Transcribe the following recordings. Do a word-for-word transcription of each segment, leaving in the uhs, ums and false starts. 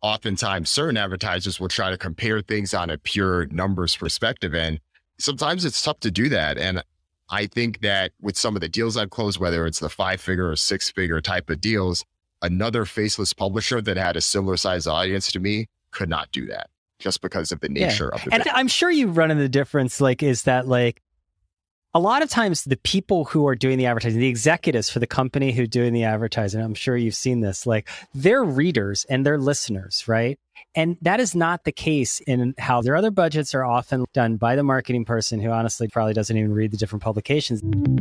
oftentimes certain advertisers will try to compare things on a pure numbers perspective. And sometimes it's tough to do that. And I think that with some of the deals I've closed, whether it's the five figure or six figure type of deals, another faceless publisher that had a similar size audience to me could not do that just because of the nature yeah. of the And business. I'm sure you run into the difference, like, is that like, a lot of times the people who are doing the advertising, the executives for the company who are doing the advertising, I'm sure you've seen this, like they're readers and they're listeners, right? And that is not the case in how their other budgets are often done by the marketing person who honestly probably doesn't even read the different publications.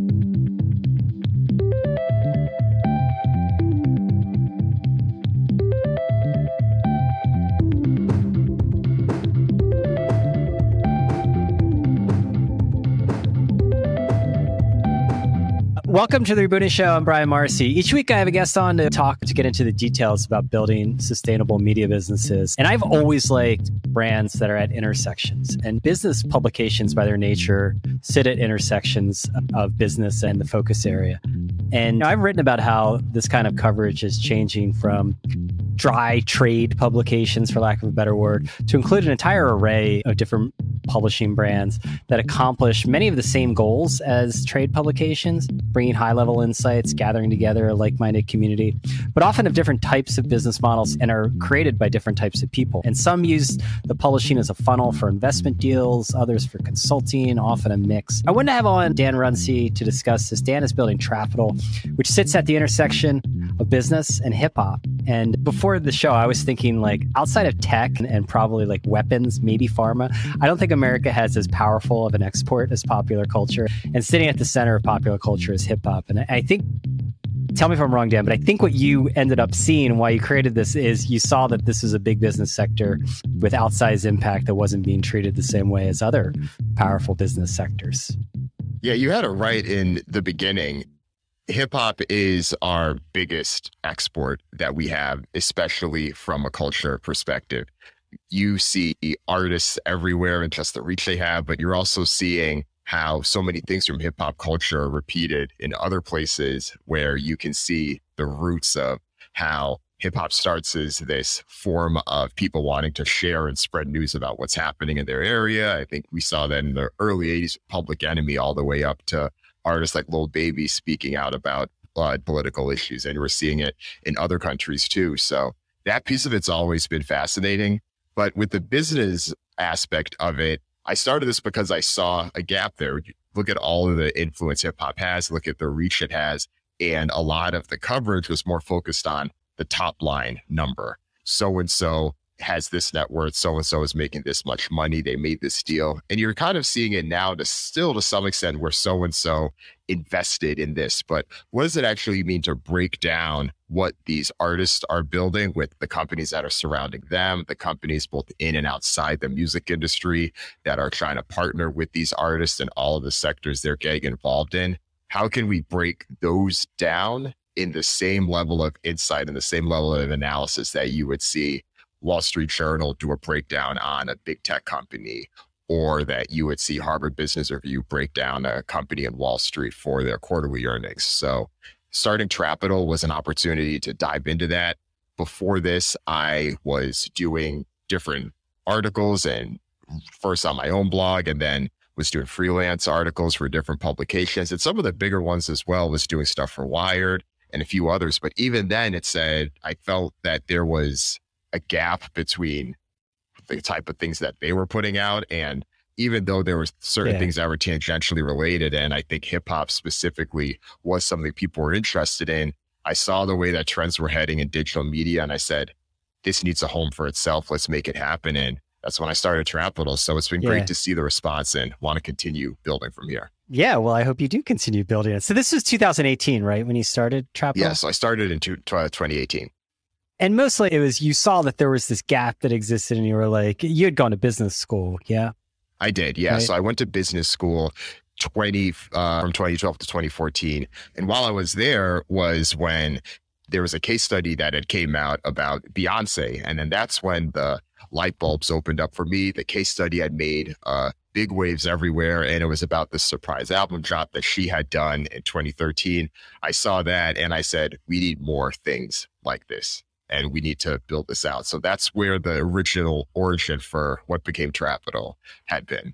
Welcome to the Rebooting Show. I'm Brian Marcy. Each week I have a guest on to talk to get into the details about building sustainable media businesses. And I've always liked brands that are at intersections. And business publications by their nature sit at intersections of business and the focus area. And I've written about how this kind of coverage is changing from dry trade publications, for lack of a better word, to include an entire array of different publishing brands that accomplish many of the same goals as trade publications, bringing high-level insights, gathering together a like-minded community, but often have different types of business models and are created by different types of people. And some use the publishing as a funnel for investment deals, others for consulting, often a mix. I wanted to have on Dan Runcie to discuss this. Dan is building Trapital, which sits at the intersection of business and hip-hop. And before the show, I was thinking, like, outside of tech and, and probably like weapons, maybe pharma, I don't think America has as powerful of an export as popular culture. And sitting at the center of popular culture is hip hop. And I, I think, tell me if I'm wrong, Dan, but I think what you ended up seeing and why you created this is you saw that this is a big business sector with outsized impact that wasn't being treated the same way as other powerful business sectors. Yeah, you had it right in the beginning. Hip hop is our biggest export that we have, especially from a culture perspective. You see artists everywhere and just the reach they have, but you're also seeing how so many things from hip hop culture are repeated in other places where you can see the roots of how hip hop starts as this form of people wanting to share and spread news about what's happening in their area. I think we saw that in the early eighties, Public Enemy, all the way up to artists like Lil Baby speaking out about uh, political issues. And we're seeing it in other countries too. So that piece of it's always been fascinating. But with the business aspect of it, I started this because I saw a gap there. Look at all of the influence hip hop has, look at the reach it has. And a lot of the coverage was more focused on the top line number. So-and-so has this net worth, so-and-so is making this much money, they made this deal. And you're kind of seeing it now to still to some extent where so-and-so invested in this. But what does it actually mean to break down what these artists are building with the companies that are surrounding them, the companies both in and outside the music industry that are trying to partner with these artists and all of the sectors they're getting involved in? How can we break those down in the same level of insight and the same level of analysis that you would see Wall Street Journal do a breakdown on a big tech company, or that you would see Harvard Business Review break down a company in Wall Street for their quarterly earnings? So starting Trapital was an opportunity to dive into that. Before this, I was doing different articles, and first on my own blog, and then was doing freelance articles for different publications. And some of the bigger ones as well was doing stuff for Wired and a few others. But even then it said, I felt that there was a gap between the type of things that they were putting out. And even though there were certain yeah. things that were tangentially related, and I think hip hop specifically was something people were interested in, I saw the way that trends were heading in digital media. And I said, this needs a home for itself. Let's make it happen. And that's when I started Trapital. So it's been yeah. great to see the response and want to continue building from here. Yeah, well, I hope you do continue building it. So this was two thousand eighteen, right? When you started Trapital? Yeah, so I started in twenty eighteen. And mostly it was, you saw that there was this gap that existed and you were like, you had gone to business school, yeah? I did, yeah. Right. So I went to business school twenty uh, from twenty twelve to twenty fourteen. And while I was there was when there was a case study that had came out about Beyonce. And then that's when the light bulbs opened up for me. The case study had made uh, big waves everywhere. And it was about the surprise album drop that she had done in twenty thirteen. I saw that and I said, we need more things like this. and we need to build this out. So that's where the original origin for what became Trapital had been.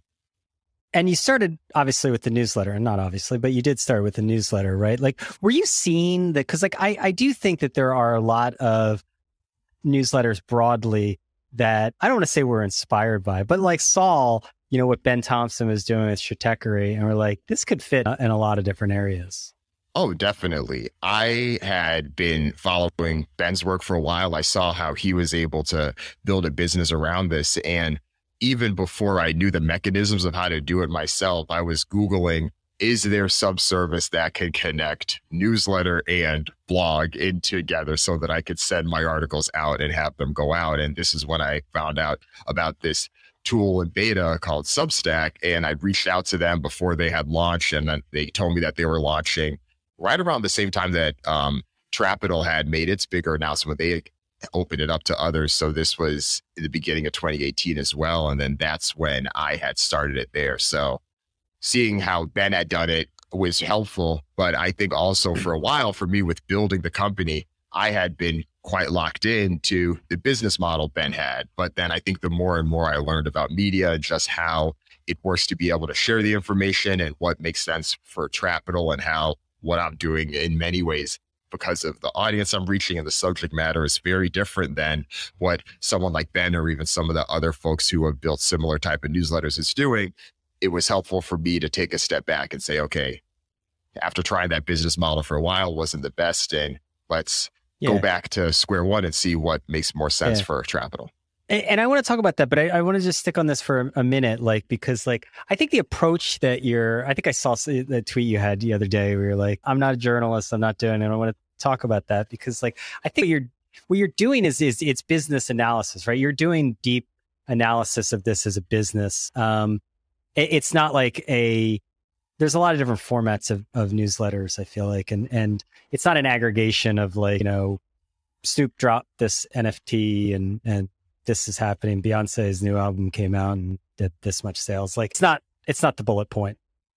And you started obviously with the newsletter, and not obviously, but you did start with the newsletter, right? Like, were you seeing that? Because like, I, I do think that there are a lot of newsletters broadly that I don't want to say we're inspired by, but like Saul, you know, what Ben Thompson was doing with Stratechery, and we're like, this could fit in a lot of different areas. Oh, definitely. I had been following Ben's work for a while. I saw how he was able to build a business around this. And even before I knew the mechanisms of how to do it myself, I was Googling, is there some service that can connect newsletter and blog in together so that I could send my articles out and have them go out? And this is when I found out about this tool in beta called Substack. And I reached out to them before they had launched, and then they told me that they were launching right around the same time that um, Trapital had made its bigger announcement. They opened it up to others. So this was in the beginning of twenty eighteen as well. And then that's when I had started it there. So seeing how Ben had done it was helpful. But I think also for a while for me with building the company, I had been quite locked into the business model Ben had. But then I think the more and more I learned about media and just how it works to be able to share the information and what makes sense for Trapital, and how what I'm doing in many ways, because of the audience I'm reaching and the subject matter, is very different than what someone like Ben or even some of the other folks who have built similar type of newsletters is doing. It was helpful for me to take a step back and say, okay, after trying that business model for a while wasn't the best, and let's yeah. go back to square one and see what makes more sense yeah. for Trapital. And, and I want to talk about that, but I, I want to just stick on this for a minute, like, because like, I think the approach that you're, I think I saw the tweet you had the other day where you're like, I'm not a journalist, I'm not doing it. I want to talk about that because like, I think what you're, what you're doing is, is it's business analysis, right? You're doing deep analysis of this as a business. Um, it, it's not like a, there's a lot of different formats of, of newsletters, I feel like, and, and it's not an aggregation of like, you know, Snoop dropped this N F T and, and, this is happening. Beyonce's new album came out and did this much sales. Like it's not, it's not the bullet point.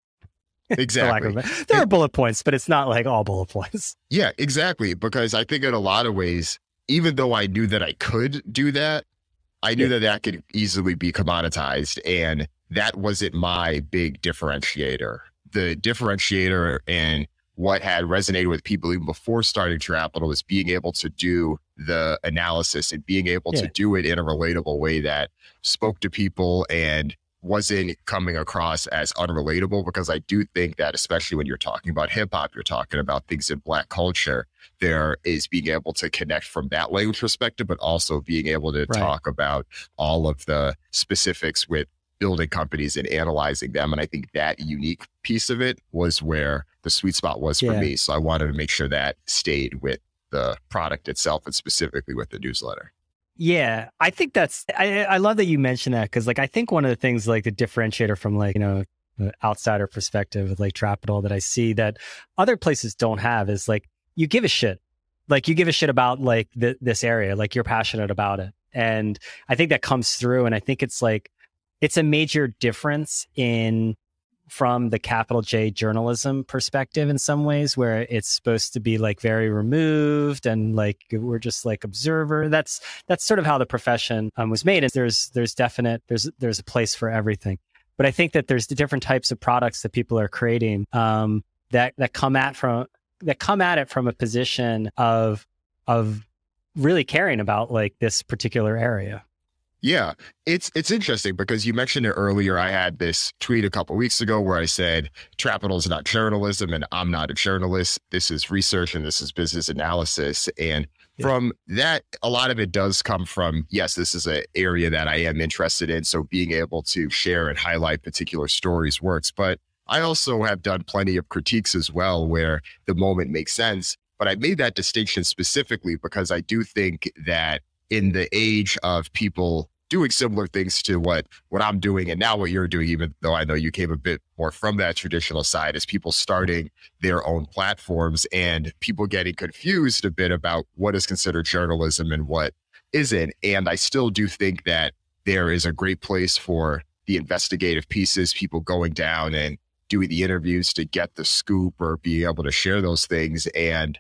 Exactly. There are bullet points, but it's not like all bullet points. Yeah, exactly. Because I think in a lot of ways, even though I knew that I could do that, I knew yeah. that that could easily be commoditized. And that wasn't my big differentiator. The differentiator and what had resonated with people even before starting Trapital was being able to do the analysis and being able yeah. to do it in a relatable way that spoke to people and wasn't coming across as unrelatable. Because I do think that, especially when you're talking about hip hop, you're talking about things in Black culture, there is being able to connect from that language perspective, but also being able to right. talk about all of the specifics with building companies and analyzing them. And I think that unique piece of it was where the sweet spot was for yeah. me. So I wanted to make sure that stayed with the product itself and specifically with the newsletter. Yeah, I think that's, I, I love that you mentioned that, because like, I think one of the things like the differentiator from like, you know, the outsider perspective with like Trapital that I see that other places don't have is like, you give a shit. Like you give a shit about like the, this area, like you're passionate about it. And I think that comes through. And I think it's like, it's a major difference in from the capital J journalism perspective in some ways, where it's supposed to be like very removed and like we're just like observer. That's that's sort of how the profession um, was made. And there's there's definite there's there's a place for everything. But I think that there's the different types of products that people are creating um, that that come at from that come at it from a position of of really caring about like this particular area. Yeah, it's it's interesting because you mentioned it earlier. I had this tweet a couple of weeks ago where I said, Trapital is not journalism and I'm not a journalist. This is research and this is business analysis. And yeah. from that, a lot of it does come from, yes, this is an area that I am interested in. So being able to share and highlight particular stories works. But I also have done plenty of critiques as well where the moment makes sense. But I made that distinction specifically because I do think that in the age of people doing similar things to what, what I'm doing and now what you're doing, even though I know you came a bit more from that traditional side, is people starting their own platforms and people getting confused a bit about what is considered journalism and what isn't. And I still do think that there is a great place for the investigative pieces, people going down and doing the interviews to get the scoop or be able to share those things. And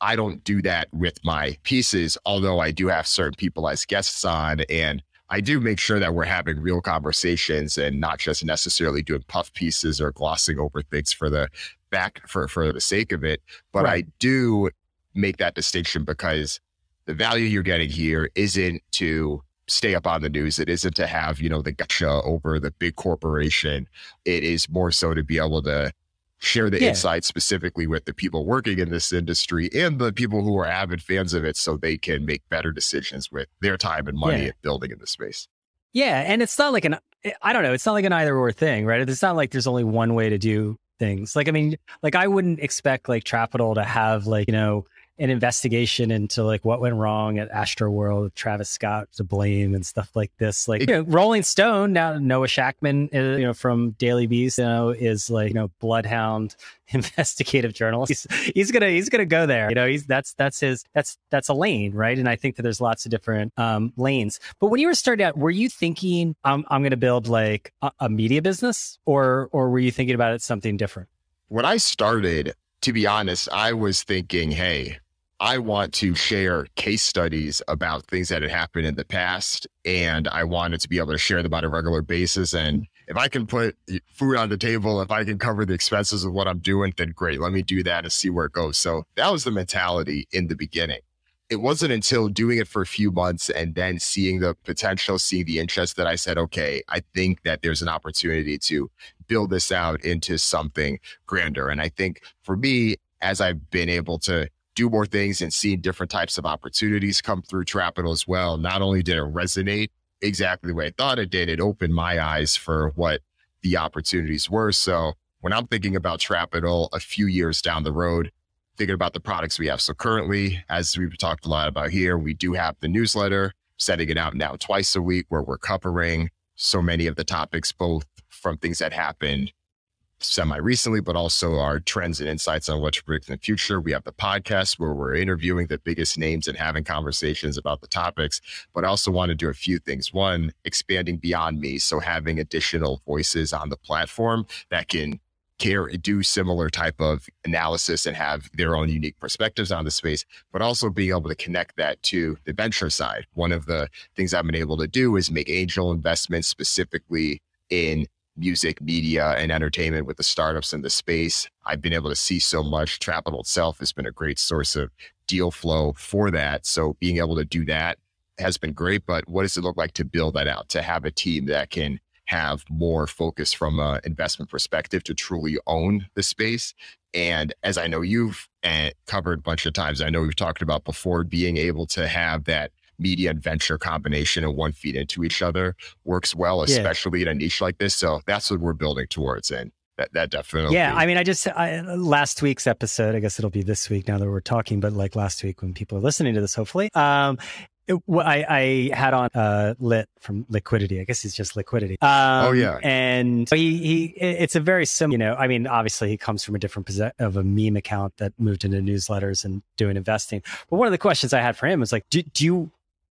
I don't do that with my pieces, although I do have certain people as guests on, and I do make sure that we're having real conversations and not just necessarily doing puff pieces or glossing over things for the back for, for the sake of it. But right. I do make that distinction because the value you're getting here isn't to stay up on the news. It isn't to have, you know, the gotcha over the big corporation. It is more so to be able to share the yeah. insights specifically with the people working in this industry and the people who are avid fans of it so they can make better decisions with their time and money yeah. at building in the space. Yeah. And it's not like an, I don't know, it's not like an either or thing, right? It's not like there's only one way to do things. Like, I mean, like I wouldn't expect like Trapital to have like, you know, an investigation into like what went wrong at Astroworld with Travis Scott to blame and stuff like this. Like, you know, Rolling Stone, now Noah Shackman, uh, you know, from Daily Beast, you know, is like, you know, bloodhound investigative journalist. He's, he's gonna he's gonna go there. You know, he's that's that's his that's that's a lane, right? And I think that there's lots of different um, lanes. But when you were starting out, were you thinking I'm I'm gonna build like a, a media business, or or were you thinking about it something different? When I started, to be honest, I was thinking, hey, I want to share case studies about things that had happened in the past, and I wanted to be able to share them on a regular basis. And if I can put food on the table, if I can cover the expenses of what I'm doing, then great, let me do that and see where it goes. So that was the mentality in the beginning. It wasn't until doing it for a few months and then seeing the potential, seeing the interest that I said, okay, I think that there's an opportunity to build this out into something grander. And I think for me, as I've been able to do more things and see different types of opportunities come through Trapital as well, not only did it resonate exactly the way I thought it did, it opened my eyes for what the opportunities were. So when I'm thinking about Trapital a few years down the road, thinking about the products we have. So currently, as we've talked a lot about here, we do have the newsletter, sending it out now twice a week, where we're covering so many of the topics, both from things that happened semi-recently, but also our trends and insights on what to predict in the future. We have the podcast where we're interviewing the biggest names and having conversations about the topics, but I also want to do a few things. One, expanding beyond me. So having additional voices on the platform that can care, do similar type of analysis and have their own unique perspectives on the space, but also being able to connect that to the venture side. One of the things I've been able to do is make angel investments specifically in music, media, and entertainment with the startups in the space. I've been able to see so much. Trapital itself has been a great source of deal flow for that. So being able to do that has been great. But what does it look like to build that out, to have a team that can have more focus from an investment perspective to truly own the space? And as I know you've uh, covered a bunch of times, I know we've talked about before, being able to have that media and venture combination and one feed into each other works well, especially yeah. in a niche like this. So that's what we're building towards. And that, that definitely. Yeah. I mean, I just, I, last week's episode, I guess it'll be this week now that we're talking, but like last week when people are listening to this, hopefully, um, it, I, I had on uh, Lit from Liquidity. I guess he's just Liquidity. Um, oh yeah. And he, he, it's a very similar, you know, I mean, obviously he comes from a different posi- of a meme account that moved into newsletters and doing investing. But one of the questions I had for him was like, do, do you,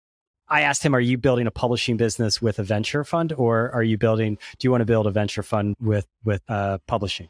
I asked him, are you building a publishing business with a venture fund, or are you building, do you want to build a venture fund with, with uh, publishing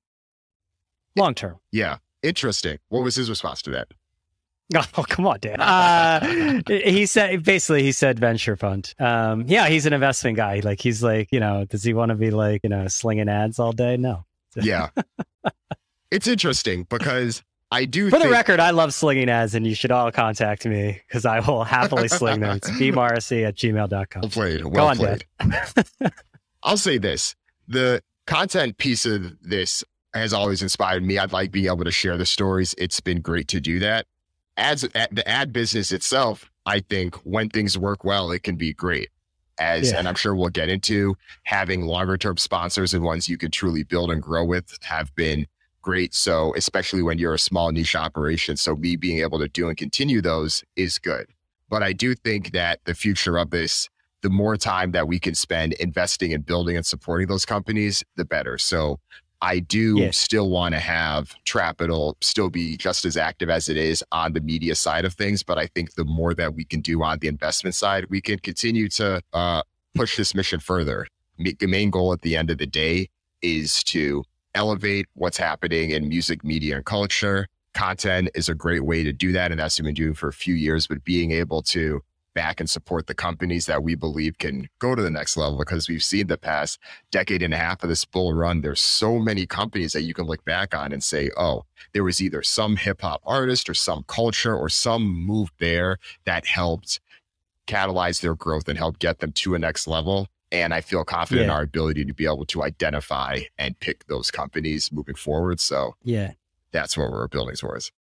long term? Yeah. Interesting. What was his response to that? Oh, come on, Dan. Uh, he said, basically, he said venture fund. Um, yeah, he's an investment guy. Like, he's like, you know, does he want to be like, you know, slinging ads all day? No. Yeah. It's interesting because I do For the think... record, I love slinging ads, and you should all contact me because I will happily sling them. It's b morrissey at gmail dot com. Well played. Well Go on, played. I'll say this. The content piece of this has always inspired me. I'd like being able to share the stories. It's been great to do that. Ads, the ad business itself, I think when things work well, it can be great. As, yeah. and I'm sure we'll get into, having longer term sponsors and ones you can truly build and grow with have been great. So especially when you're a small niche operation. So me being able to do and continue those is good. But I do think that the future of this, the more time that we can spend investing in building and supporting those companies, the better. So I do yeah. still want to have Trapital still be just as active as it is on the media side of things. But I think the more that we can do on the investment side, we can continue to uh, push this mission further. The main goal at the end of the day is to elevate what's happening in music, media, and culture, content is a great way to do that. And that's what we've been doing for a few years, but being able to back and support the companies that we believe can go to the next level, because we've seen the past decade and a half of this bull run. There's so many companies that you can look back on and say, oh, there was either some hip hop artist or some culture or some move there that helped catalyze their growth and help get them to a next level. And I feel confident yeah. in our ability to be able to identify and pick those companies moving forward. So yeah, that's what we're building towards.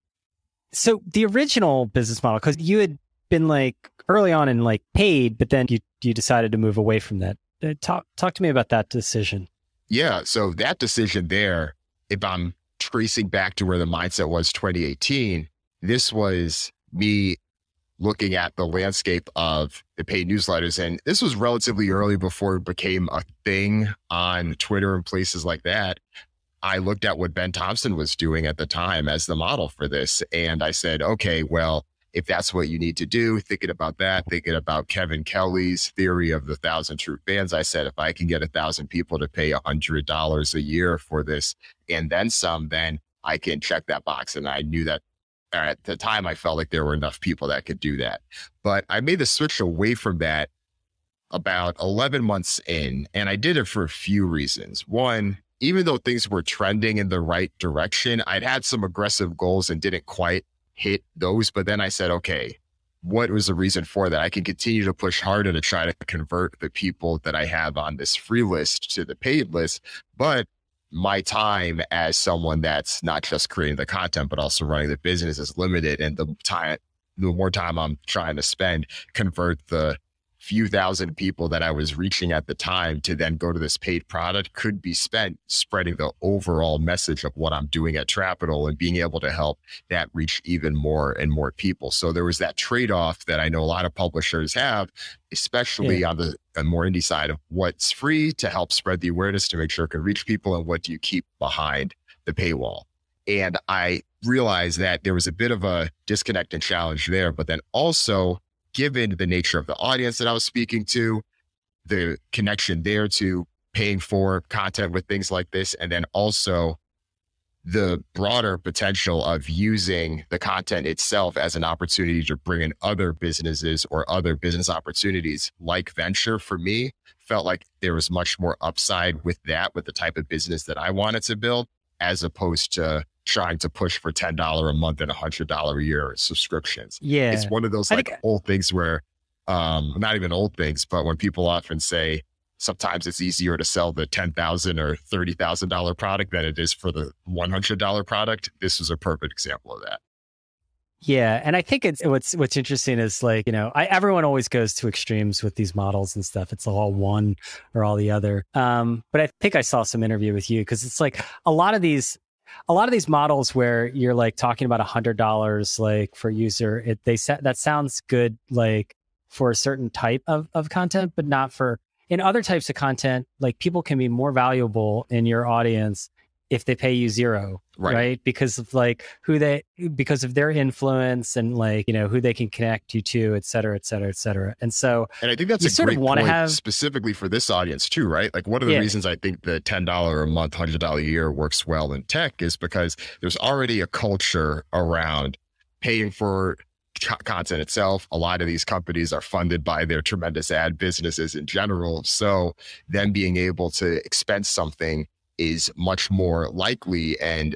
So the original business model, because you had been like early on in like paid, but then you you decided to move away from that. Uh, talk talk to me about that decision. Yeah, so that decision there, if I'm tracing back to where the mindset was twenty eighteen, this was me looking at the landscape of the paid newsletters. And this was relatively early before it became a thing on Twitter and places like that. I looked at what Ben Thompson was doing at the time as the model for this. And I said, okay, well, if that's what you need to do, thinking about that, thinking about Kevin Kelly's theory of the thousand true fans, I said, if I can get a thousand people to pay a hundred dollars a year for this and then some, then I can check that box. And I knew that at the time, I felt like there were enough people that could do that. But I made the switch away from that about eleven months in, and I did it for a few reasons. One, even though things were trending in the right direction, I'd had some aggressive goals and didn't quite hit those. But then I said, okay, what was the reason for that? I can continue to push harder to try to convert the people that I have on this free list to the paid list. But my time as someone that's not just creating the content, but also running the business is limited. And the time, the more time I'm trying to spend, convert the few thousand people that I was reaching at the time to then go to this paid product could be spent spreading the overall message of what I'm doing at Trapital and being able to help that reach even more and more people. So there was that trade-off that I know a lot of publishers have, especially yeah. on the, the more indie side of what's free to help spread the awareness to make sure it can reach people, and what do you keep behind the paywall. And I realized that there was a bit of a disconnect and challenge there, but then also, given the nature of the audience that I was speaking to, the connection there to paying for content with things like this, and then also the broader potential of using the content itself as an opportunity to bring in other businesses or other business opportunities like venture, for me, felt like there was much more upside with that, with the type of business that I wanted to build, as opposed to trying to push for ten dollars a month and one hundred dollars a year subscriptions. Yeah. It's one of those like think... old things where, um, not even old things, but when people often say, sometimes it's easier to sell the ten thousand dollars or thirty thousand dollars product than it is for the one hundred dollars product. This is a perfect example of that. Yeah. And I think it's what's what's interesting is like, you know, I, everyone always goes to extremes with these models and stuff. It's all one or all the other. Um, but I think I saw some interview with you, because it's like a lot of these A lot of these models where you're like talking about a hundred dollars like for user, it they set that sounds good like for a certain type of, of content, but not for in other types of content. Like people can be more valuable in your audience if they pay you zero, right? right? Because of like who they, because of their influence and like, you know, who they can connect you to, et cetera, et cetera, et cetera. And so, and I think that's you a sort great of want to point have specifically for this audience too, right? Like one of the yeah. reasons I think the ten dollars a month, one hundred dollars a year works well in tech is because there's already a culture around paying for content itself. A lot of these companies are funded by their tremendous ad businesses in general. So them being able to expense something is much more likely, and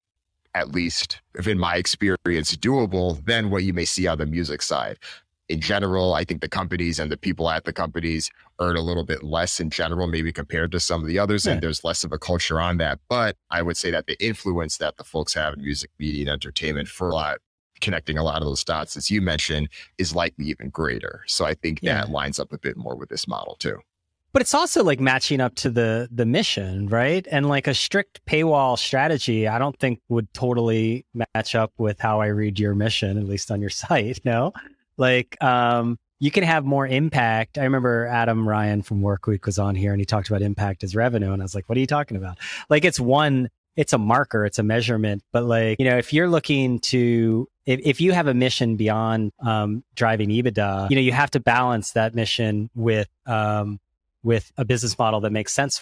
at least in my experience, doable than what you may see on the music side. In general, I think the companies and the people at the companies earn a little bit less in general, maybe compared to some of the others, yeah. and there's less of a culture on that. But I would say that the influence that the folks have in music, media, and entertainment for a lot, connecting a lot of those dots, as you mentioned, is likely even greater. So I think yeah. that lines up a bit more with this model too. But it's also like matching up to the the mission, right? And like a strict paywall strategy, I don't think would totally match up with how I read your mission, at least on your site. No, like um, you can have more impact. I remember Adam Ryan from Workweek was on here and he talked about impact as revenue. And I was like, what are you talking about? Like it's one, it's a marker, it's a measurement. But like, you know, if you're looking to, if, if you have a mission beyond um, driving EBITDA, you know, you have to balance that mission with, um, with a business model that makes sense for it.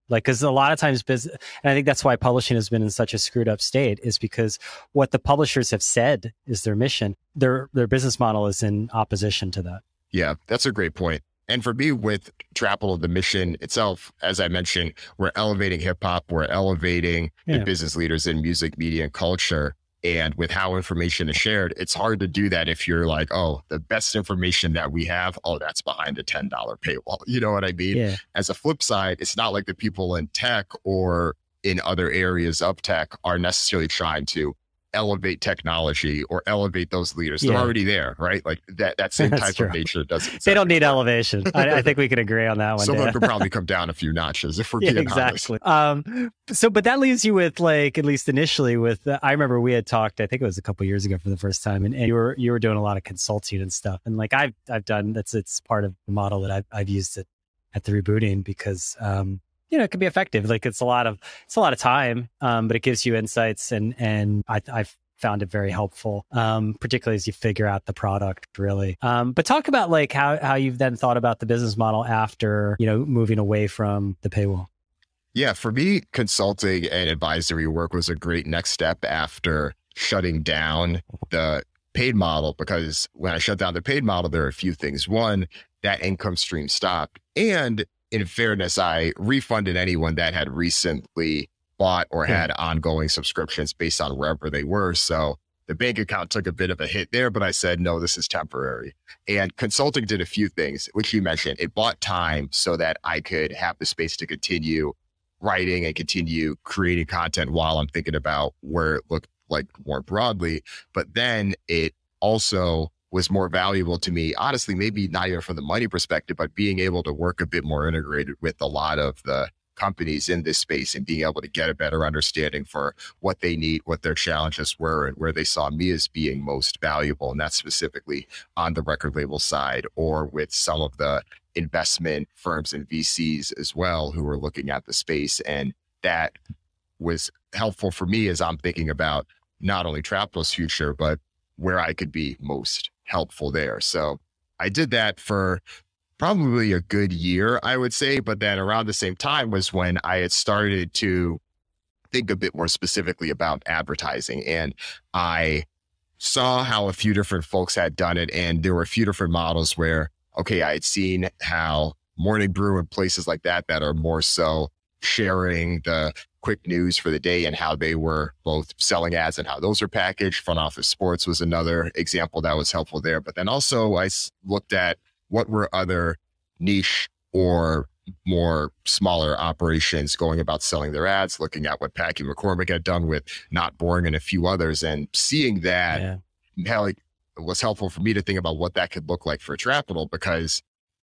Like, because a lot of times, business, and I think that's why publishing has been in such a screwed up state, is because what the publishers have said is their mission, their their business model is in opposition to that. Yeah, that's a great point. And for me, with Trapital, the mission itself, as I mentioned, we're elevating hip hop, we're elevating Yeah. the business leaders in music, media, and culture. And with how information is shared, it's hard to do that if you're like, oh, the best information that we have, oh, that's behind a ten dollar paywall. You know what I mean? Yeah. As a flip side, it's not like the people in tech or in other areas of tech are necessarily trying to elevate technology or elevate those leaders. They're Yeah. already there, right? Like that that same That's type true. of nature doesn't. They don't need elevation. I, I think we can agree on that one. Someone Dan. could probably come down a few notches if we're Yeah, being exactly. Um, so, but that leaves you with, like, at least initially, with uh, I remember we had talked. I think it was a couple years ago for the first time, and, and you were you were doing a lot of consulting and stuff. And like I've I've done that's it's part of the model that I've I've used it at the Rebooting because um, you know, it can be effective. Like it's a lot of it's a lot of time, um, but it gives you insights, and and I, I've found it very helpful, um, particularly as you figure out the product, really. Um, but talk about like how how you've then thought about the business model after, you know, moving away from the paywall. Yeah, for me, consulting and advisory work was a great next step after shutting down the paid model, because when I shut down the paid model, there are a few things. One, that income stream stopped. And in fairness, I refunded anyone that had recently bought or had ongoing subscriptions based on wherever they were. So the bank account took a bit of a hit there, but I said, no, this is temporary. And consulting did a few things, which you mentioned. It bought time so that I could have the space to continue writing and continue creating content while I'm thinking about where it looked like more broadly. But then it also was more valuable to me, honestly, maybe not even from the money perspective, but being able to work a bit more integrated with a lot of the companies in this space and being able to get a better understanding for what they need, what their challenges were, and where they saw me as being most valuable. And that's specifically on the record label side, or with some of the investment firms and V Cs as well, who were looking at the space. And that was helpful for me as I'm thinking about not only Trapital's future, but where I could be most helpful there. So I did that for probably a good year, I would say. But then around the same time was when I had started to think a bit more specifically about advertising. And I saw how a few different folks had done it. And there were a few different models where, okay, I had seen how Morning Brew and places like that, that are more so sharing the quick news for the day and how they were both selling ads and how those are packaged. Front Office Sports was another example that was helpful there. But then also I looked at what were other niche or more smaller operations going about selling their ads, looking at what Packy McCormick had done with Not Boring and a few others, and seeing that yeah. how it was helpful for me to think about what that could look like for Trapital, because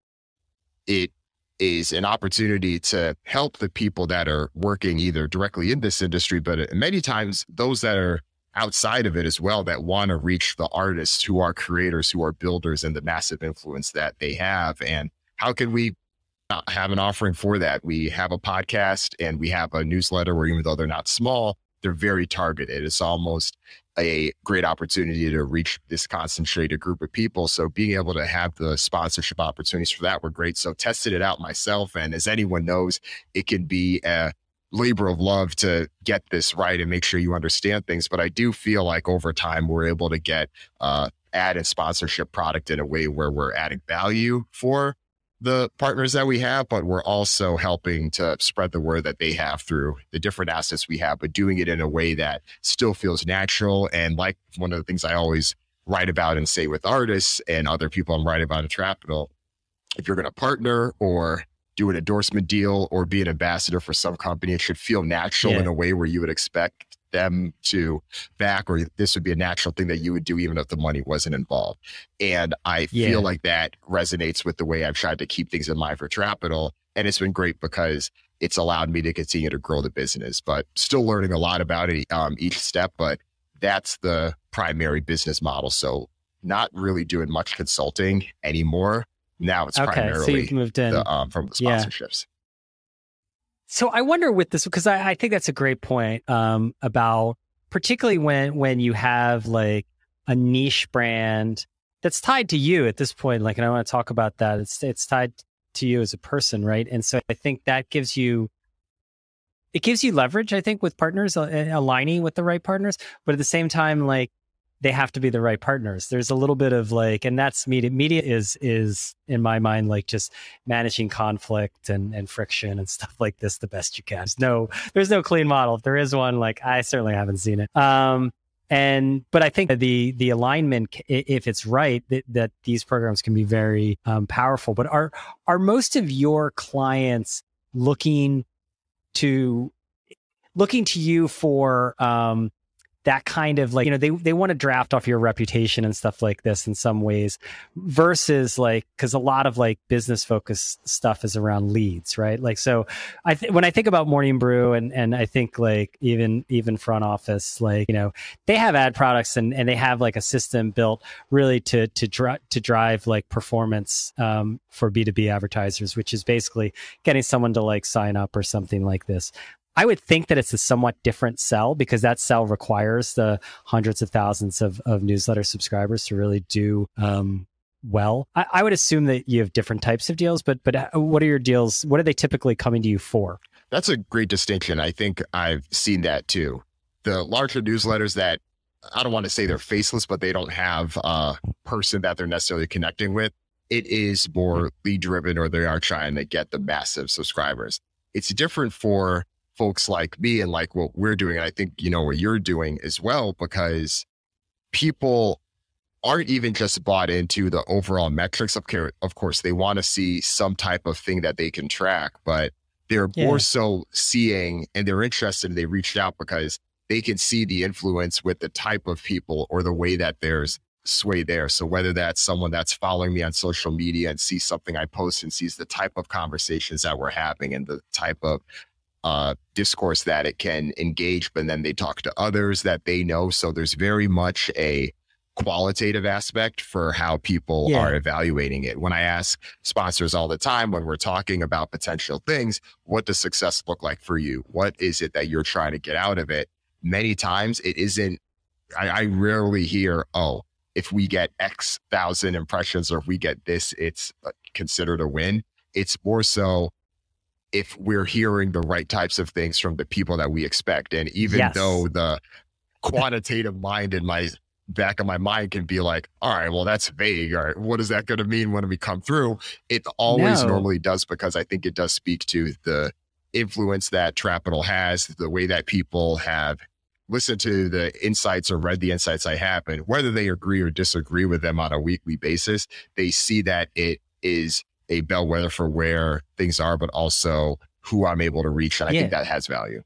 it is an opportunity to help the people that are working either directly in this industry, but many times those that are outside of it as well, that want to reach the artists who are creators, who are builders, and the massive influence that they have. And how can we have an offering for that? We have a podcast and we have a newsletter where, even though they're not small, they're very targeted. It's almost a great opportunity to reach this concentrated group of people. So being able to have the sponsorship opportunities for that were great. So tested it out myself. And as anyone knows, it can be a labor of love to get this right and make sure you understand things. But I do feel like over time, we're able to get uh, ad and sponsorship product in a way where we're adding value for the partners that we have, but we're also helping to spread the word that they have through the different assets we have, but doing it in a way that still feels natural. And like one of the things I always write about and say with artists and other people I'm writing about in Trapital, if you're going to partner or do an endorsement deal or be an ambassador for some company, it should feel natural yeah. in a way where you would expect them to back, or this would be a natural thing that you would do even if the money wasn't involved. And I yeah. feel like that resonates with the way I've tried to keep things in mind for Trapital. And it's been great because it's allowed me to continue to grow the business, but still learning a lot about it um, each step. But that's the primary business model. So not really doing much consulting anymore. Now it's okay, primarily so you've moved in. The, um, from the sponsorships. Yeah. So I wonder with this, because I, I think that's a great point um, about particularly when when you have like a niche brand that's tied to you at this point. Like, and I want to talk about that. It's it's tied to you as a person, right? And so I think that gives you it gives you leverage, I think, with partners, uh, aligning with the right partners. But at the same time, like, they have to be the right partners. There's a little bit of like, and that's media. Media is, is in my mind, like just managing conflict and, and friction and stuff like this the best you can. There's no, there's no clean model. If there is one, like I certainly haven't seen it. Um, and, but I think that the, the alignment, if it's right, that, that these programs can be very um, powerful. But are, are most of your clients looking to, looking to you for, um, that kind of like, you know, they, they want to draft off your reputation and stuff like this in some ways versus like, cause a lot of like business focused stuff is around leads, right? Like, so I think when I think about Morning Brew and, and I think like even, even front office, like, you know, they have ad products and, and they have like a system built really to, to drive, to drive like performance, um, for B two B advertisers, which is basically getting someone to like sign up or something like this. I would think that it's a somewhat different sell because that sell requires the hundreds of thousands of, of newsletter subscribers to really do um, well. I, I would assume that you have different types of deals, but but what are your deals? What are they typically coming to you for? That's a great distinction. I think I've seen that too. The larger newsletters that, I don't want to say they're faceless, but they don't have a person that they're necessarily connecting with. It is more lead driven, or they are trying to get the massive subscribers. It's different for folks like me and like what we're doing. And I think, you know, what you're doing as well, because people aren't even just bought into the overall metrics of care. Of course, they want to see some type of thing that they can track, but they're yeah. more so seeing, and they're interested, and they reached out because they can see the influence with the type of people or the way that there's sway there. So whether that's someone that's following me on social media and sees something I post and sees the type of conversations that we're having and the type of Uh, discourse that it can engage, but then they talk to others that they know. So there's very much a qualitative aspect for how people yeah. are evaluating it. When I ask sponsors all the time, when we're talking about potential things, what does success look like for you? What is it that you're trying to get out of it? Many times it isn't, I, I rarely hear, oh, if we get X thousand impressions or if we get this, it's considered a win. It's more so, if we're hearing the right types of things from the people that we expect. And even yes. though the quantitative mind in my back of my mind can be like, all right, well, that's vague. All right, what is that going to mean when we come through? It always no. normally does, because I think it does speak to the influence that Trapital has, the way that people have listened to the insights or read the insights I have, and whether they agree or disagree with them on a weekly basis, they see that it is a bellwether for where things are, but also who I'm able to reach. And I yeah. think that has value.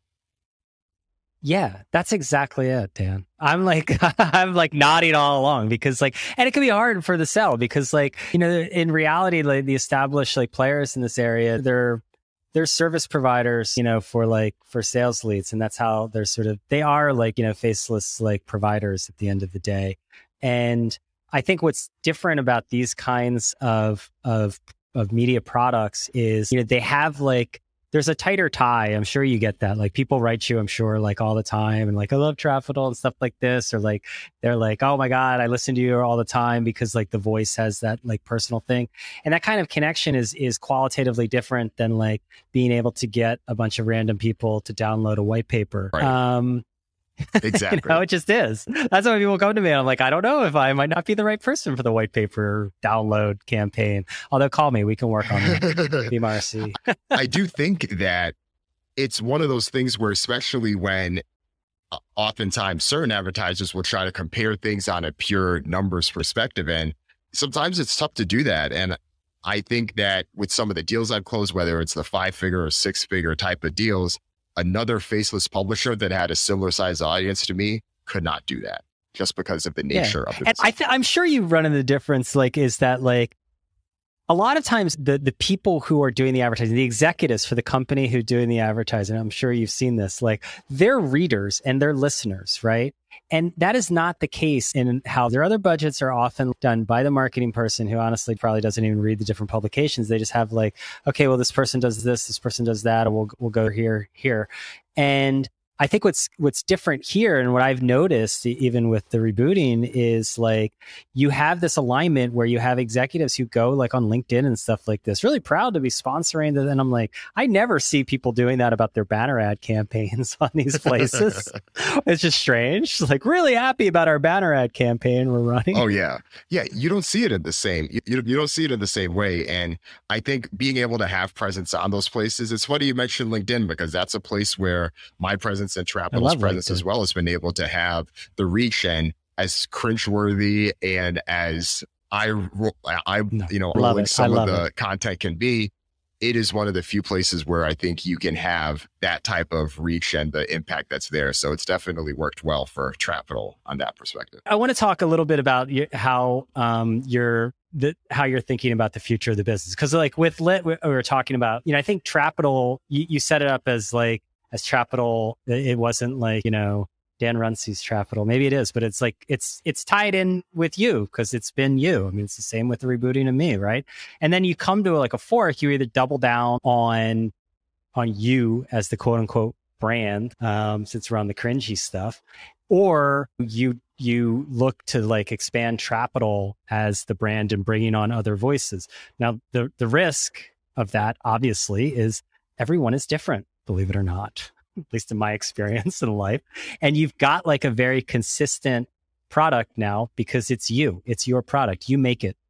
Yeah, that's exactly it, Dan. I'm like, I'm like nodding all along because like, and it can be hard for the sell because like, you know, in reality, like the established like players in this area, they're, they're service providers, you know, for like, for sales leads. And that's how they're sort of, they are like, you know, faceless like providers at the end of the day. And I think what's different about these kinds of, of, of media products is, you know, they have like, there's a tighter tie. I'm sure you get that. Like people write you, I'm sure, like all the time. And like, I love Trapital and stuff like this. Or like, they're like, oh my God, I listen to you all the time because like the voice has that like personal thing. And that kind of connection is, is qualitatively different than like being able to get a bunch of random people to download a white paper. Right. Um, Exactly. You know, it just is. That's why people come to me and I'm like, I don't know if I might not be the right person for the white paper download campaign. Although call me, we can work on that. B M R C. I do think that it's one of those things where, especially when uh, oftentimes certain advertisers will try to compare things on a pure numbers perspective. And sometimes it's tough to do that. And I think that with some of the deals I've closed, whether it's the five figure or six figure type of deals, another faceless publisher that had a similar size audience to me could not do that just because of the nature yeah. of it. And I th- I'm sure you run into the difference, like, is that like a lot of times the the people who are doing the advertising, the executives for the company who are doing the advertising, I'm sure you've seen this, like they're readers and they're listeners, right? And that is not the case in how their other budgets are often done by the marketing person who honestly probably doesn't even read the different publications. They just have like, okay, well, this person does this, this person does that, and we'll we'll go here, here. And I think what's what's different here and what I've noticed even with the rebooting is like you have this alignment where you have executives who go like on LinkedIn and stuff like this, really proud to be sponsoring that. And I'm like, I never see people doing that about their banner ad campaigns on these places. It's just strange. Like really happy about our banner ad campaign we're running. Oh yeah. Yeah. You don't see it in the same, you, you don't see it in the same way. And I think being able to have presence on those places, it's funny you mentioned LinkedIn because that's a place where my presence and Trapitol's presence LinkedIn. As well has been able to have the reach, and as cringeworthy and as I, I, you know, rolling some of the it. content can be, it is one of the few places where I think you can have that type of reach and the impact that's there. So it's definitely worked well for Trapitol on that perspective. I want to talk a little bit about how um, you're the, how you're thinking about the future of the business. Because like with Lit, we were talking about, you know, I think Trapitol, you, you set it up as like, as Trapitol, it wasn't like, you know, Dan Runce's Trapitol. Maybe it is, but it's like, it's it's tied in with you because it's been you. I mean, it's the same with the rebooting of me, right? And then you come to like a fork, you either double down on on you as the quote unquote brand, um, since we're on the cringy stuff, or you you look to like expand Trapitol as the brand and bringing on other voices. Now, the the risk of that obviously is everyone is different. Believe it or not, at least in my experience in life. And you've got like a very consistent product now because it's you, it's your product. You make it.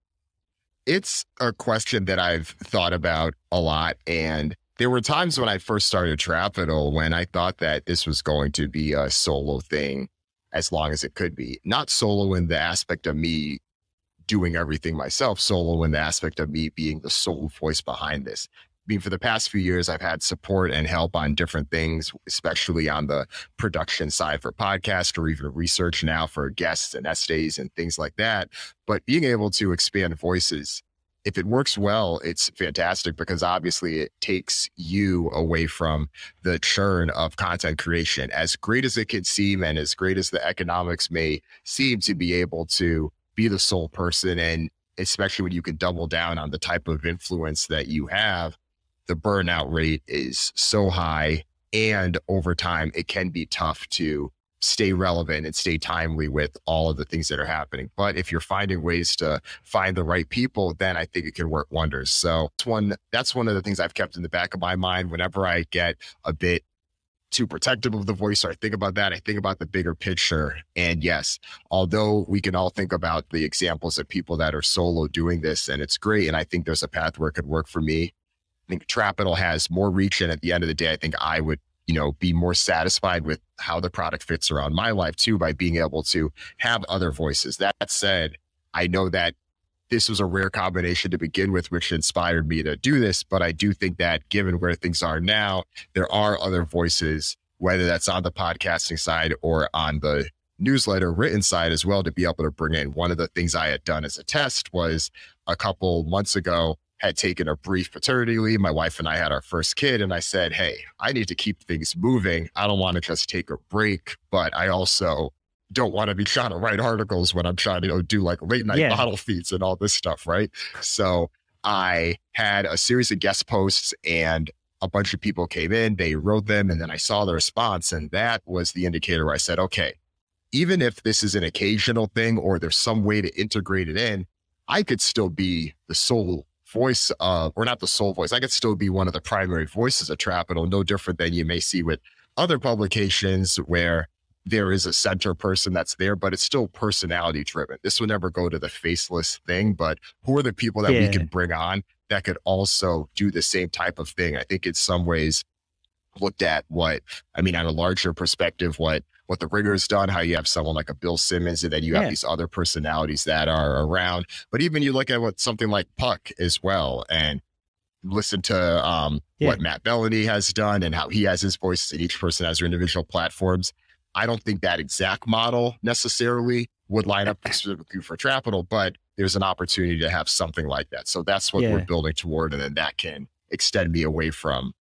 It's a question that I've thought about a lot. And there were times when I first started Trapitol when I thought that this was going to be a solo thing as long as it could be. Not solo in the aspect of me doing everything myself, solo in the aspect of me being the sole voice behind this. I mean, for the past few years, I've had support and help on different things, especially on the production side for podcasts or even research now for guests and essays and things like that. But being able to expand voices, if it works well, it's fantastic because obviously it takes you away from the churn of content creation. As great as it can seem and as great as the economics may seem to be able to be the sole person, and especially when you can double down on the type of influence that you have, the burnout rate is so high, and over time, it can be tough to stay relevant and stay timely with all of the things that are happening. But if you're finding ways to find the right people, then I think it can work wonders. So that's one, that's one of the things I've kept in the back of my mind whenever I get a bit too protective of the voice, or I think about that, I think about the bigger picture. And yes, although we can all think about the examples of people that are solo doing this, and it's great, and I think there's a path where it could work for me, I think Trapitol has more reach, and at the end of the day, I think I would, you know, be more satisfied with how the product fits around my life too, by being able to have other voices. That said, I know that this was a rare combination to begin with, which inspired me to do this. But I do think that given where things are now, there are other voices, whether that's on the podcasting side or on the newsletter written side as well, to be able to bring in. One of the things I had done as a test was a couple months ago, had taken a brief paternity leave. My wife and I had our first kid, and I said, hey, I need to keep things moving. I don't want to just take a break, but I also don't want to be trying to write articles when I'm trying to, you know, do like late night yeah. bottle feeds and all this stuff, right? So I had a series of guest posts, and a bunch of people came in, they wrote them, and then I saw the response, and that was the indicator where I said, okay, even if this is an occasional thing or there's some way to integrate it in, I could still be the sole voice of, or not the sole voice, I could still be one of the primary voices of Trapitol, no different than you may see with other publications where there is a center person that's there, but it's still personality driven. This will never go to the faceless thing, but who are the people that yeah. we can bring on that could also do the same type of thing? I think in some ways looked at what, I mean, on a larger perspective, what what the Ringer's done, how you have someone like a Bill Simmons, and then you yeah. have these other personalities that are around. But even you look at what something like Puck as well, and listen to um, yeah. what Matt Bellany has done and how he has his voice, and each person has their individual platforms. I don't think that exact model necessarily would line up specifically for Trapitol, but there's an opportunity to have something like that. So that's what yeah. we're building toward, and then that can extend me away from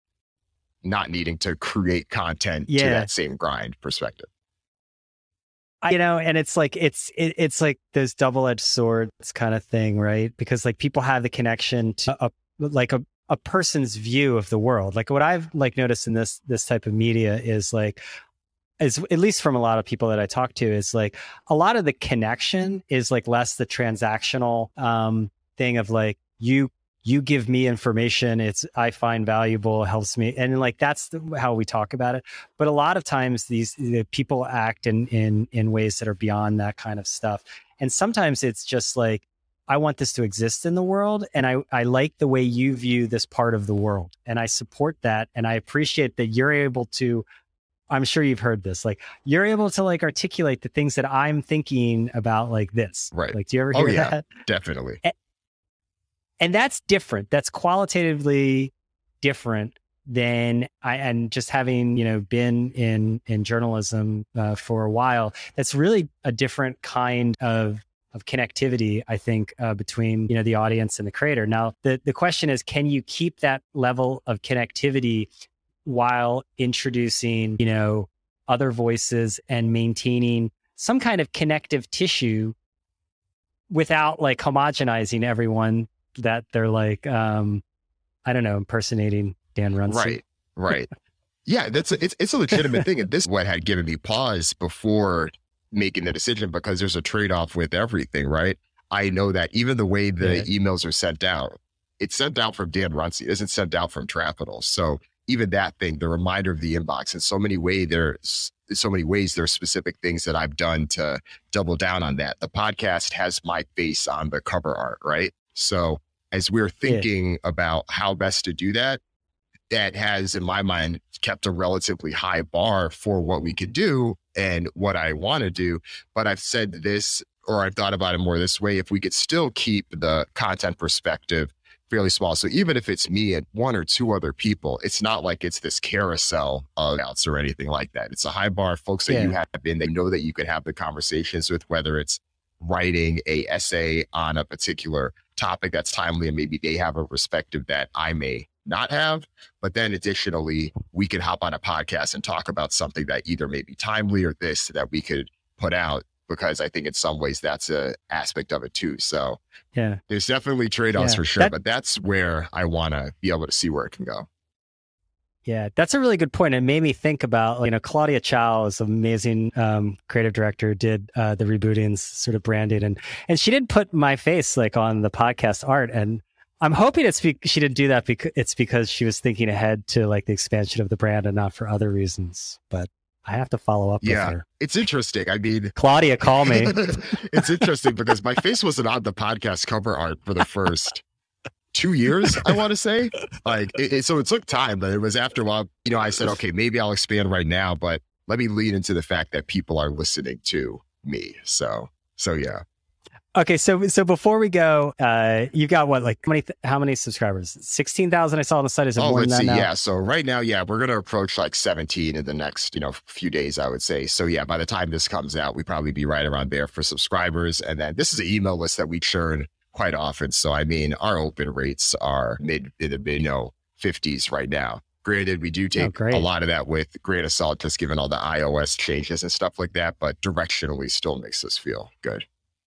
not needing to create content yeah. to that same grind perspective. You know, and it's like, it's, it, it's like this double-edged swords kind of thing, right? Because like people have the connection to a, like a, a person's view of the world. Like what I've like noticed in this, this type of media is like, is, at least from a lot of people that I talk to, is like a lot of the connection is like less the transactional um, thing of like, you you give me information, it's I find valuable, helps me, and like that's the, how we talk about it. But a lot of times these the people act in in in ways that are beyond that kind of stuff, and sometimes it's just like, I want this to exist in the world, and I I like the way you view this part of the world, and I support that, and I appreciate that you're able to. I'm sure you've heard this, like you're able to like articulate the things that I'm thinking about like this. Right. Like, do you ever hear oh, yeah, that? Definitely. And, and that's different. That's qualitatively different than I, and just having, you know, been in, in journalism uh, for a while, that's really a different kind of, of connectivity, I think, uh, between, you know, the audience and the creator. Now, the, the question is, can you keep that level of connectivity while introducing, you know, other voices and maintaining some kind of connective tissue without like homogenizing everyone that they're like, um, I don't know, impersonating Dan Runcie. Right, right. Yeah, that's a, it's it's a legitimate thing. And this is what had given me pause before making the decision, because there's a trade-off with everything, right? I know that even the way the yeah. emails are sent out, it's sent out from Dan Runcie, it isn't sent out from Trapital. So even that thing, the reminder of the inbox, in so many ways, there's so many ways, there's specific things that I've done to double down on that. The podcast has my face on the cover art, right? So as we're thinking yeah. about how best to do that, that has, in my mind, kept a relatively high bar for what we could do and what I want to do. But I've said this, or I've thought about it more this way: if we could still keep the content perspective fairly small. So even if it's me and one or two other people, it's not like it's this carousel of outs or anything like that. It's a high bar. Folks that yeah. you have in, they know that you can have the conversations with, whether it's writing a essay on a particular topic that's timely, and maybe they have a perspective that I may not have. But then additionally, we could hop on a podcast and talk about something that either may be timely or this that we could put out, because I think in some ways that's a aspect of it too. So yeah, there's definitely trade-offs yeah. for sure, that, but that's where I want to be able to see where it can go. Yeah, that's a really good point. It made me think about, you know, Claudia Chow is an amazing um, creative director, did uh, the Rebootings sort of branding, and and she did put my face like on the podcast art, and I'm hoping it's be- she didn't do that because it's because she was thinking ahead to like the expansion of the brand and not for other reasons. But I have to follow up yeah, with her. It's interesting. I mean, Claudia, call me. It's interesting because my face wasn't on the podcast cover art for the first two years, I want to say. Like, it, it, so it took time, but it was after a while, you know, I said, okay, maybe I'll expand right now, but let me lean into the fact that people are listening to me. So, so yeah. Okay, so so before we go, uh, you've got what, like how many how many subscribers? Sixteen thousand I saw on the site. Is it oh, more let's than that see. now? Yeah, so right now, yeah, we're gonna approach like seventeen in the next, you know, few days, I would say. So yeah, by the time this comes out, we probably be right around there for subscribers. And then this is an email list that we churn quite often. So I mean, our open rates are mid in the mid, you know, fifties right now. Granted, we do take oh, a lot of that with grain of salt, just given all the iOS changes and stuff like that, but directionally still makes us feel good.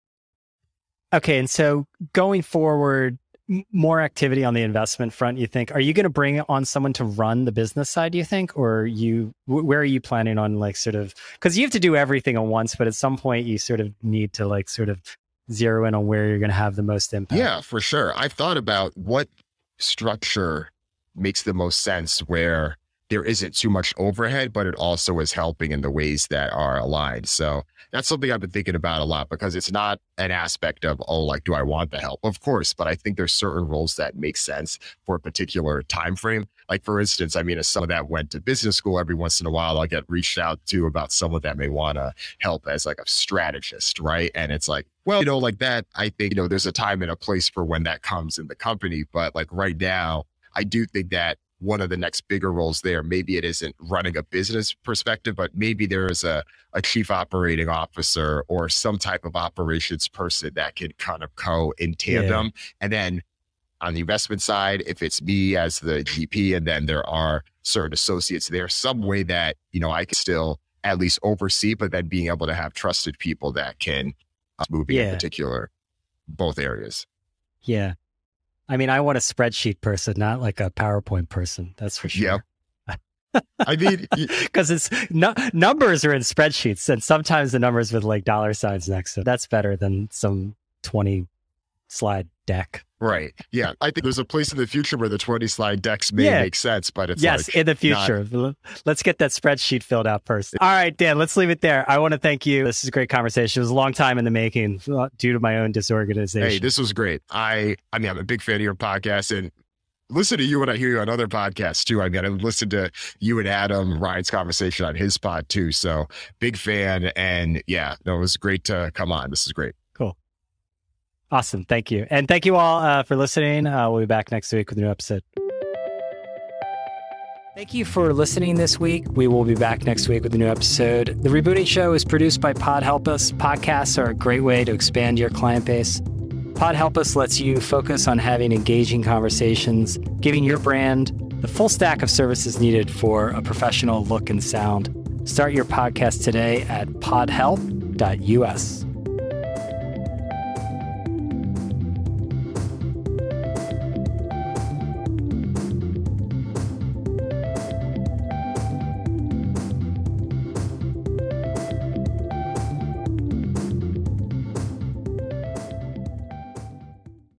Okay, and so going forward, m- more activity on the investment front, you think? Are you going to bring on someone to run the business side, do you think? Or are you, w- where are you planning on like sort of, because you have to do everything at once, but at some point you sort of need to like sort of zero in on where you're going to have the most impact. Yeah, for sure. I've thought about what structure makes the most sense where there isn't too much overhead, but it also is helping in the ways that are aligned. So that's something I've been thinking about a lot, because it's not an aspect of, oh, like, do I want the help? Of course, but I think there's certain roles that make sense for a particular time frame. Like, for instance, I mean, as someone that went to business school, every once in a while, I'll get reached out to about someone that may want to help as like a strategist, right? And it's like, well, you know, like that, I think, you know, there's a time and a place for when that comes in the company. But like right now, I do think that one of the next bigger roles there, maybe it isn't running a business perspective, but maybe there is a, a chief operating officer or some type of operations person that can kind of go in tandem. Yeah. And then on the investment side, if it's me as the G P, and then there are certain associates there, some way that, you know, I can still at least oversee, but then being able to have trusted people that can uh, move yeah. in particular, both areas. Yeah. I mean, I want a spreadsheet person, not like a PowerPoint person. That's for sure. Yep. I mean, because it's no, numbers are in spreadsheets, and sometimes the numbers with like dollar signs next to it. That's better than some twenty slide deck. Right. Yeah. I think there's a place in the future where the twenty slide decks may yeah. make sense, but it's yes, like in the future. Not... Let's get that spreadsheet filled out first. All right, Dan, let's leave it there. I want to thank you. This is a great conversation. It was a long time in the making due to my own disorganization. Hey, this was great. I, I mean, I'm a big fan of your podcast and listen to you when I hear you on other podcasts too. I mean, I listen to you and Adam, Ryan's conversation on his pod too. So big fan. And yeah, no, it was great to come on. This is great. Cool. Awesome. Thank you. And thank you all uh, for listening. Uh, we'll be back next week with a new episode. Thank you for listening this week. We will be back next week with a new episode. The Rebooting Show is produced by PodHelpUs. Podcasts are a great way to expand your client base. PodHelpUs lets you focus on having engaging conversations, giving your brand the full stack of services needed for a professional look and sound. Start your podcast today at podhelp dot U S.